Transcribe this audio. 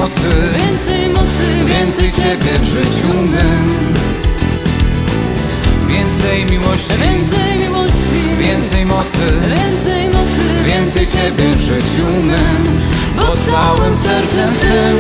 mocy, więcej Ciebie w życiu mym. Więcej miłości, więcej mocy, więcej Ciebie w życiu mym. Bo całym sercem chcę